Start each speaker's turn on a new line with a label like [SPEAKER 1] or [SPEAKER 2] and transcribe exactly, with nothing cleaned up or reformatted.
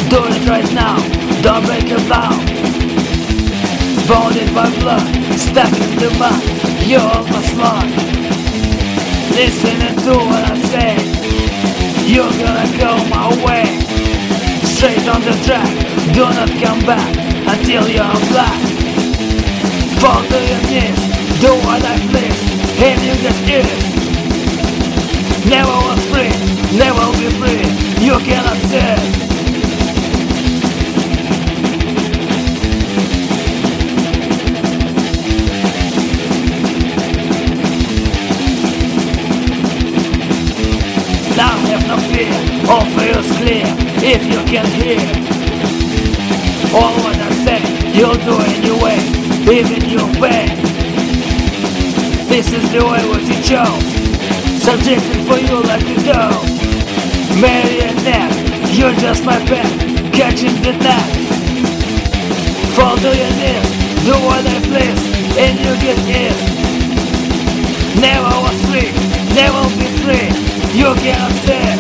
[SPEAKER 1] Do it right now, don't break your vow. Bounded by blood, stuck in the mud, you're almost lost. Listen and do what I say. You're gonna go my way. Straight on the track, do not come back until you're black. Fall to your knees, do what I please, and you get ears. Never was free, never will be free, you cannot say. Now have no fear, all fear is clear, if you can hear all what I say, you'll do anyway, even your pain. This is the way what you chose, subjected for you like a dove. Marionette, you're just my pet, catching the net. Fall to your knees, do what I please, and you get ease. Never was free, never be free, you cannot say.